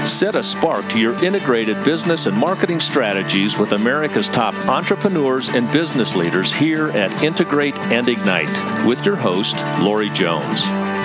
Set a spark to your integrated business and marketing strategies with America's top entrepreneurs and business leaders here at Integrate and Ignite with your host, Lori Jones.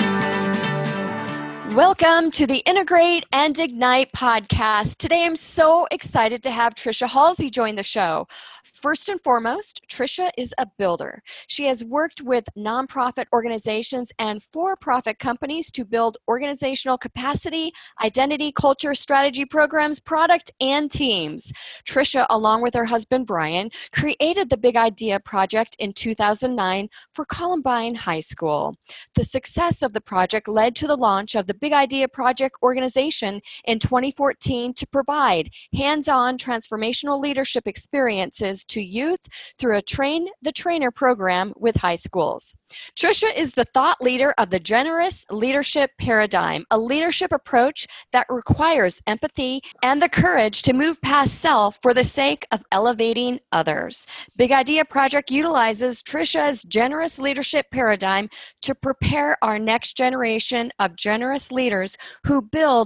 Welcome to the Integrate and Ignite podcast. Today I'm so excited to have Tricia Halsey join the show. First and foremost, Tricia is a builder. She has worked with nonprofit organizations and for-profit companies to build organizational capacity, identity, culture, strategy programs, product, and teams. Tricia, along with her husband Brian, created the Big Idea Project in 2009 for Columbine High School. The success of the project led to the launch of the Big Idea Project organization in 2014 to provide hands-on transformational leadership experiences to youth through a Train the Trainer program with high schools. Tricia is the thought leader of the Generous Leadership Paradigm, a leadership approach that requires empathy and the courage to move past self for the sake of elevating others. Big Idea Project utilizes Tricia's Generous Leadership Paradigm to prepare our next generation of generous leaders who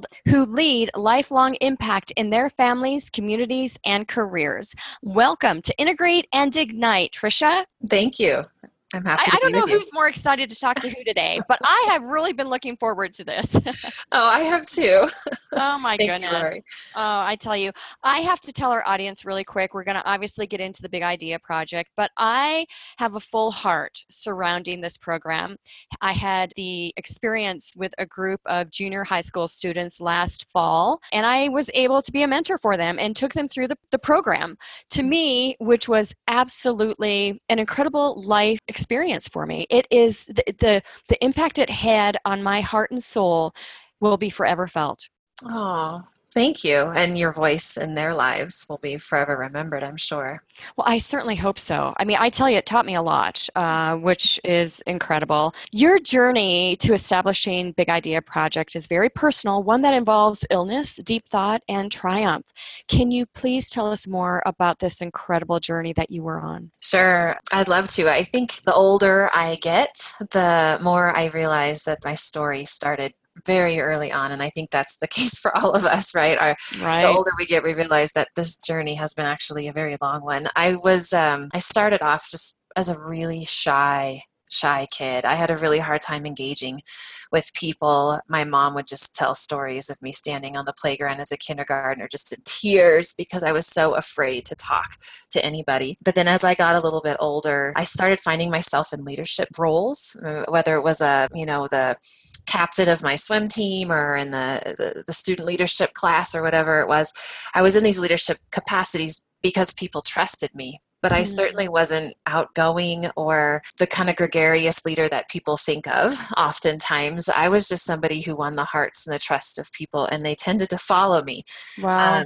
lead lifelong impact in their families, communities, and careers. Welcome to Integrate and Ignite, Tricia. Thank you. I'm happy to be with you. I don't know who's more excited to talk to who today, but I have really been looking forward to this. Oh, I have too. Oh my Thank goodness. You, Lori. Oh, I tell you, I have to tell our audience really quick. We're going to obviously get into the Big Idea Project, but I have a full heart surrounding this program. I had the experience with a group of junior high school students last fall, and I was able to be a mentor for them and took them through the program. To me, which was absolutely an incredible life experience for me. It is the impact it had on my heart and soul will be forever felt. Oh, thank you. And your voice in their lives will be forever remembered, I'm sure. Well, I certainly hope so. I mean, I tell you, it taught me a lot, which is incredible. Your journey to establishing Big Idea Project is very personal, one that involves illness, deep thought, and triumph. Can you please tell us more about this incredible journey that you were on? Sure. I'd love to. I think the older I get, the more I realize that my story started very early on, and I think that's the case for all of us, right? Right. The older we get, we realize that this journey has been actually a very long one. I started off just as a really shy kid. I had a really hard time engaging with people. My mom would just tell stories of me standing on the playground as a kindergartner just in tears because I was so afraid to talk to anybody. But then as I got a little bit older, I started finding myself in leadership roles, whether it was the captain of my swim team or in the student leadership class or whatever it was. I was in these leadership capacities because people trusted me. But I certainly wasn't outgoing or the kind of gregarious leader that people think of oftentimes. I was just somebody who won the hearts and the trust of people, and they tended to follow me. Wow.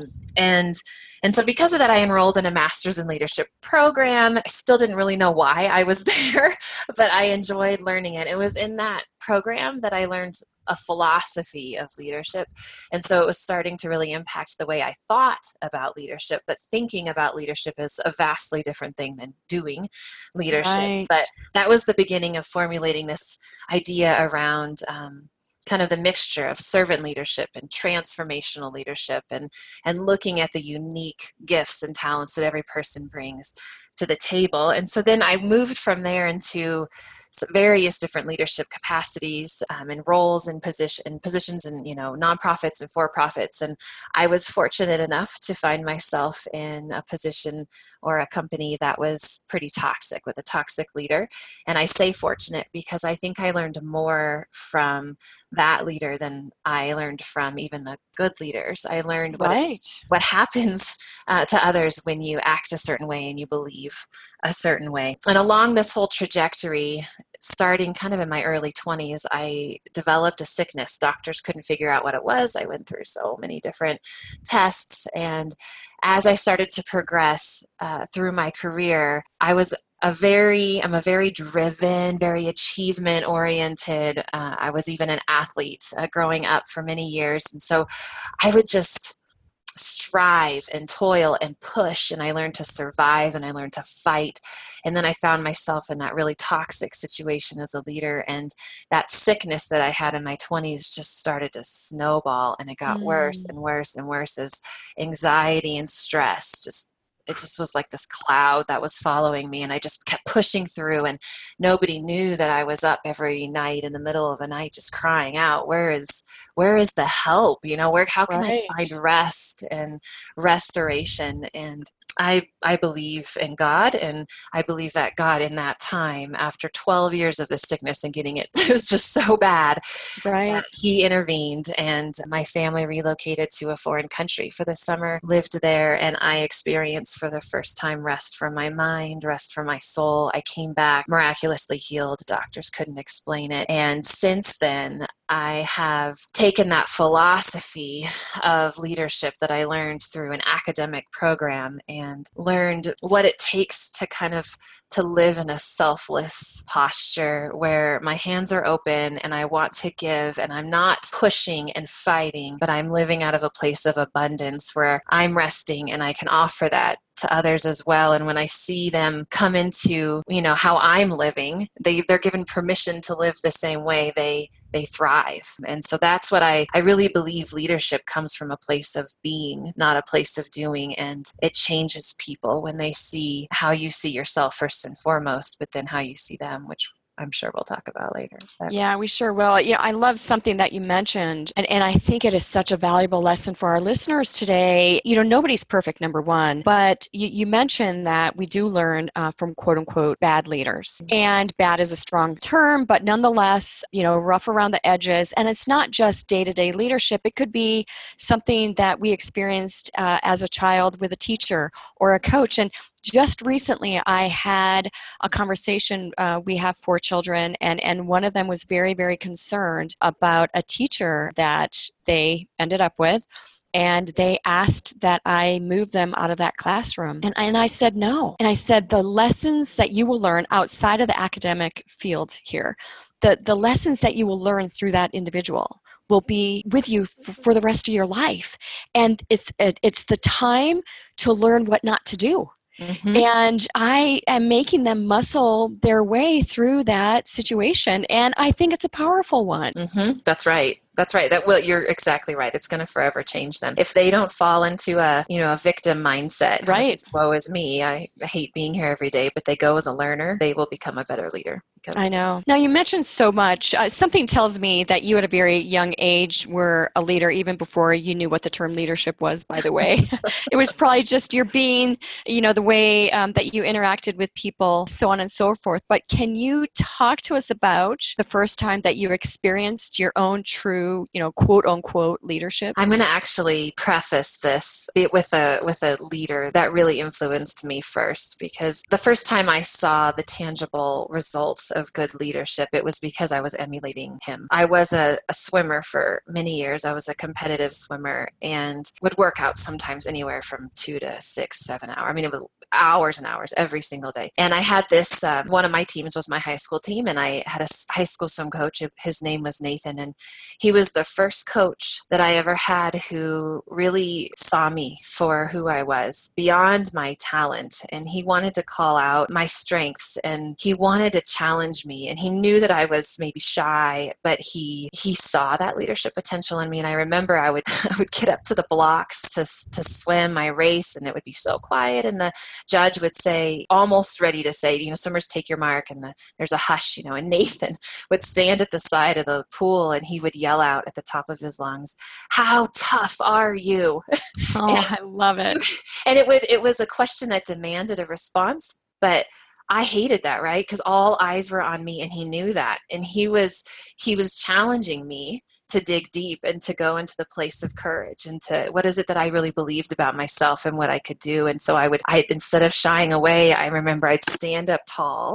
And so because of that, I enrolled in a master's in leadership program. I still didn't really know why I was there, but I enjoyed learning it. It was in that program that I learned a philosophy of leadership. And so it was starting to really impact the way I thought about leadership, but thinking about leadership is a vastly different thing than doing leadership. Right. But that was the beginning of formulating this idea around kind of the mixture of servant leadership and transformational leadership and looking at the unique gifts and talents that every person brings to the table. And so then I moved from there into various different leadership capacities and roles and positions in nonprofits and for-profits. And I was fortunate enough to find myself in a position or a company that was pretty toxic with a toxic leader. And I say fortunate because I think I learned more from that leader than I learned from even the good leaders. I learned what happens to others when you act a certain way and you believe a certain way. And along this whole trajectory, starting kind of in my early 20s, I developed a sickness. Doctors couldn't figure out what it was. I went through so many different tests. And as I started to progress through my career, I'm a very driven, very achievement oriented. I was even an athlete growing up for many years. And so I would just strive and toil and push, and I learned to survive and I learned to fight. And then I found myself in that really toxic situation as a leader, and that sickness that I had in my 20s just started to snowball, and it got worse and worse and worse as anxiety and stress it just was like this cloud that was following me, and I just kept pushing through, and nobody knew that I was up every night in the middle of the night just crying out, where is the help? How can I find rest and restoration? And I believe in God, and I believe that God in that time, after 12 years of this sickness and getting it was just so bad, right, He intervened, and my family relocated to a foreign country for the summer, lived there, and I experienced for the first time rest for my mind, rest for my soul. I came back miraculously healed. Doctors couldn't explain it. And since then, I have taken that philosophy of leadership that I learned through an academic program and learned what it takes to live in a selfless posture where my hands are open and I want to give, and I'm not pushing and fighting, but I'm living out of a place of abundance where I'm resting and I can offer that to others as well. And when I see them come into, how I'm living, they're given permission to live the same way, they thrive. And so that's what I really believe leadership comes from, a place of being, not a place of doing. And it changes people when they see how you see yourself first and foremost, but then how you see them, which I'm sure we'll talk about later. Yeah, we sure will. I love something that you mentioned, and I think it is such a valuable lesson for our listeners today. Nobody's perfect, number one, but you mentioned that we do learn from quote unquote bad leaders. And bad is a strong term, but nonetheless, rough around the edges. And it's not just day-to-day leadership. It could be something that we experienced as a child with a teacher or a coach. And just recently, I had a conversation. We have 4 children, and one of them was very, very concerned about a teacher that they ended up with, and they asked that I move them out of that classroom. And I said no. And I said, the lessons that you will learn outside of the academic field here, the lessons that you will learn through that individual will be with you for the rest of your life. And it's the time to learn what not to do. Mm-hmm. And I am making them muscle their way through that situation. And I think it's a powerful one. Mm-hmm. That's right. You're exactly right. It's going to forever change them. If they don't fall into a victim mindset, right? Woe is me. I hate being here every day, but they go as a learner, they will become a better leader. I know. Now, you mentioned so much. Something tells me that you at a very young age were a leader even before you knew what the term leadership was, by the way. It was probably just your being, the way that you interacted with people, so on and so forth. But can you talk to us about the first time that you experienced your own true, quote unquote leadership? I'm going to actually preface this with a leader that really influenced me first, because the first time I saw the tangible results of good leadership, it was because I was emulating him. I was a swimmer for many years. I was a competitive swimmer and would work out sometimes anywhere from 2 to 6, 7 hours. I mean, it was hours and hours every single day. And I had this, one of my teams was my high school team, and I had a high school swim coach. His name was Nathan, and he was the first coach that I ever had who really saw me for who I was, beyond my talent. And he wanted to call out my strengths, and he wanted to challenge me. And he knew that I was maybe shy, but he saw that leadership potential in me. And I remember I would get up to the blocks to swim my race, and it would be so quiet, and the judge would say, almost ready to say, swimmers, take your mark, and there's a hush, and Nathan would stand at the side of the pool, and he would yell out at the top of his lungs, "How tough are you?" Oh, I love it. And it was a question that demanded a response, but I hated that, right? Because all eyes were on me, and he knew that, and he was challenging me to dig deep and to go into the place of courage and to what is it that I really believed about myself and what I could do. And so I instead of shying away, I remember I'd stand up tall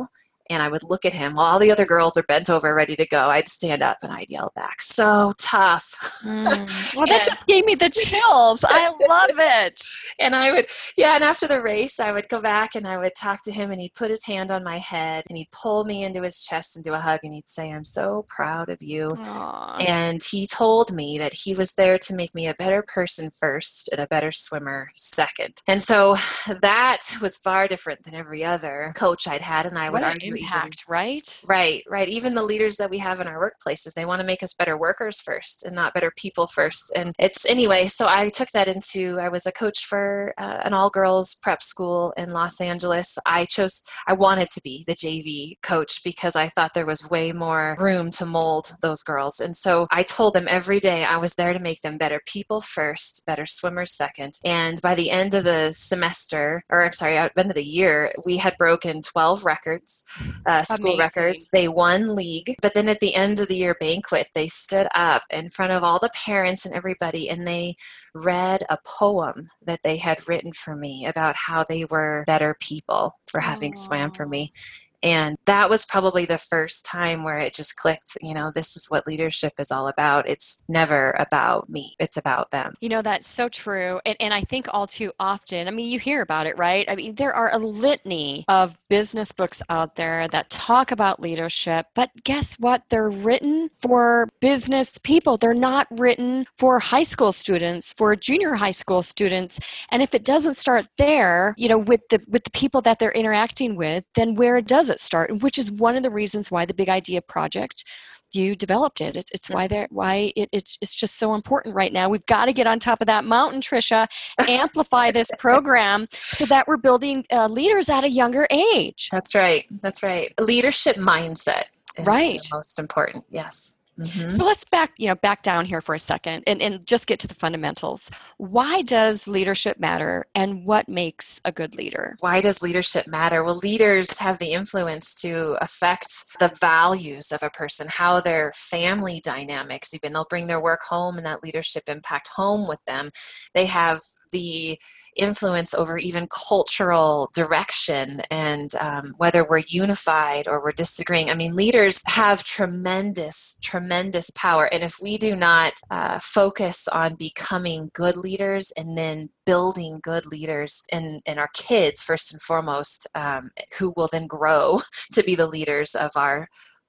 and I would look at him while all the other girls are bent over ready to go. I'd stand up and I'd yell back, "So tough." Well, that just gave me the chills. I love it. And I would, yeah, and after the race, I would go back and I would talk to him, and he'd put his hand on my head and he'd pull me into his chest and do a hug, and he'd say, "I'm so proud of you." Aww. And he told me that he was there to make me a better person first and a better swimmer second. And so that was far different than every other coach I'd had. And I would What an argue impact, right? Right. Even the leaders that we have in our workplaces, they want to make us better workers first and not better people first. And it's anyway, so I took that into, I was a coach for an all-girls prep school in Los Angeles. I wanted to be the JV coach because I thought there was way more room to mold those girls. And so I told them every day I was there to make them better people first, better swimmers second. And by the end of the semester, or I'm sorry, at the end of the year, we had broken 12 records. School records. They won league. But then at the end of the year banquet, they stood up in front of all the parents and everybody, and they read a poem that they had written for me about how they were better people for having swam for me. And that was probably the first time where it just clicked, this is what leadership is all about. It's never about me. It's about them. That's so true. And I think all too often, you hear about it, right? There are a litany of business books out there that talk about leadership, but guess what? They're written for business people. They're not written for high school students, for junior high school students. And if it doesn't start there, with the people that they're interacting with, then where does it start? Which is one of the reasons why the Big Idea Project, you developed it. It's why it's just so important right now. We've got to get on top of that mountain, Tricia, amplify this program so that we're building leaders at a younger age. That's right. Leadership mindset is right. the most important. Yes. Mm-hmm. So let's back down here for a second and just get to the fundamentals. Why does leadership matter, and what makes a good leader? Why does leadership matter? Well, leaders have the influence to affect the values of a person, how their family dynamics, even they'll bring their work home and that leadership impact home with them. They have the influence over even cultural direction and whether we're unified or we're disagreeing. Leaders have tremendous power. And if we do not focus on becoming good leaders and then building good leaders in our kids, first and foremost, who will then grow to be the leaders of our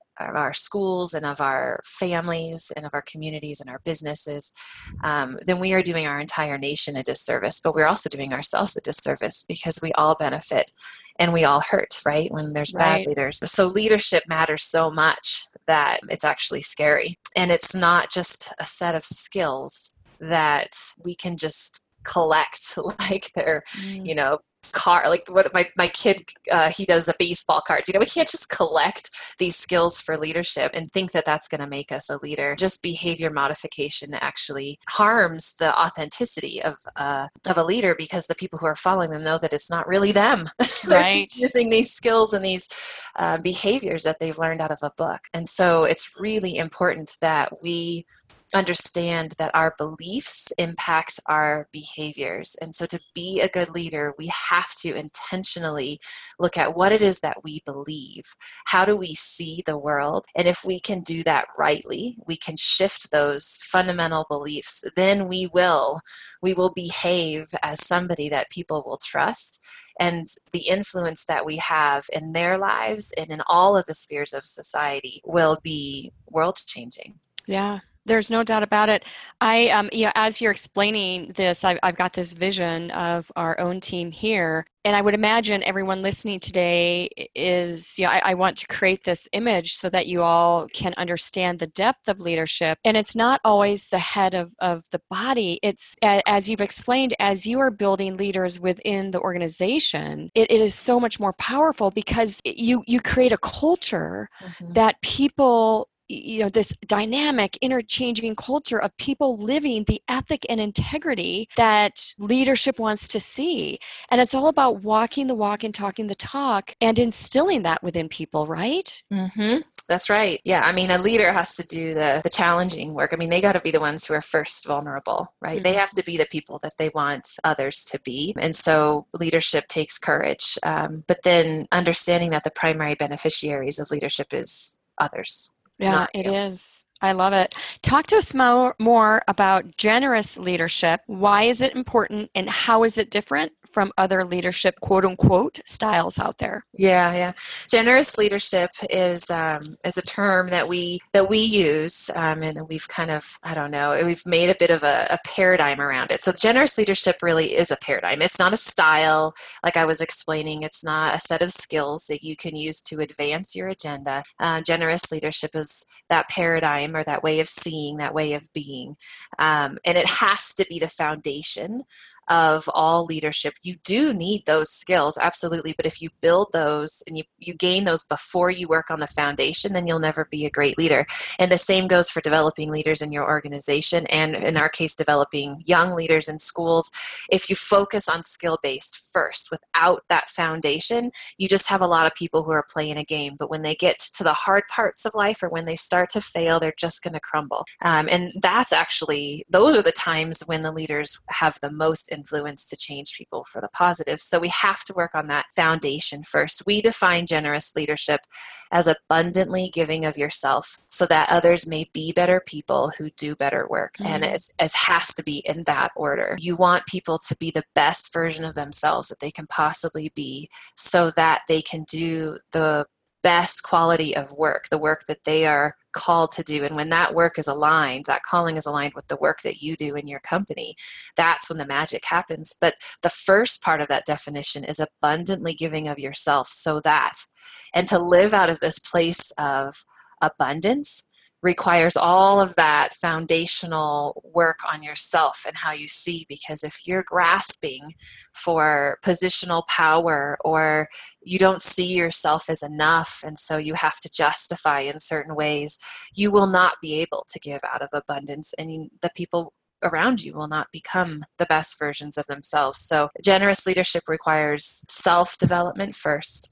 schools and of our families and of our communities and our businesses, then we are doing our entire nation a disservice, but we're also doing ourselves a disservice because we all benefit and we all hurt, right, when there's bad leaders. So leadership matters so much that it's actually scary. And it's not just a set of skills that we can just collect like they're, car, like what my kid, he does a baseball cards. We can't just collect these skills for leadership and think that that's going to make us a leader. Just behavior modification actually harms the authenticity of a leader because the people who are following them know that it's not really them. They're just using these skills and these behaviors that they've learned out of a book. And so it's really important that we understand that our beliefs impact our behaviors. And so to be a good leader, we have to intentionally look at what it is that we believe. How do we see the world? And if we can do that rightly, we can shift those fundamental beliefs, then we will behave as somebody that people will trust. And the influence that we have in their lives and in all of the spheres of society will be world-changing. Yeah. There's no doubt about it. As you're explaining this, I've got this vision of our own team here. And I would imagine everyone listening today is, I want to create this image so that you all can understand the depth of leadership. And it's not always the head of the body. It's, as you've explained, as you are building leaders within the organization, it is so much more powerful because you create a culture that people this dynamic, interchanging culture of people living the ethic and integrity that leadership wants to see. And it's all about walking the walk and talking the talk and instilling that within people, right? Mm-hmm. That's right. Yeah. I mean, a leader has to do the challenging work. I mean, they got to be the ones who are first vulnerable, right? They have to be the people that they want others to be. And so leadership takes courage. But then understanding that the primary beneficiaries of leadership is others. Yeah, it is. I love it. Talk to us more about generous leadership. Why is it important and how is it different from other leadership, quote unquote, styles out there? Yeah. Generous leadership is a term that we use, and we've kind of, I don't know, we've made a bit of a paradigm around it. So generous leadership really is a paradigm. It's not a style, like I was explaining. It's not a set of skills that you can use to advance your agenda. Generous leadership is that paradigm or that way of seeing, that way of being, and it has to be the foundation of all leadership. You do need those skills, absolutely, but if you build those and you gain those before you work on the foundation, then you'll never be a great leader. And the same goes for developing leaders in your organization, and in our case, developing young leaders in schools. If you focus on skill-based first without that foundation, you just have a lot of people who are playing a game, but when they get to the hard parts of life or when they start to fail, they're just going to crumble. And those are the times when the leaders have the most influence to change people for the positive. So we have to work on that foundation first. We define generous leadership as abundantly giving of yourself so that others may be better people who do better work. And it has to be in that order. You want people to be the best version of themselves that they can possibly be so that they can do the best quality of work, the work that they are called to do. And when that work is aligned, that calling is aligned with the work that you do in your company, that's when the magic happens. But the first part of that definition is abundantly giving of yourself and to live out of this place of abundance requires all of that foundational work on yourself and how you see, because if you're grasping for positional power or you don't see yourself as enough and so you have to justify in certain ways, you will not be able to give out of abundance, and the people around you will not become the best versions of themselves. So generous leadership requires self-development first,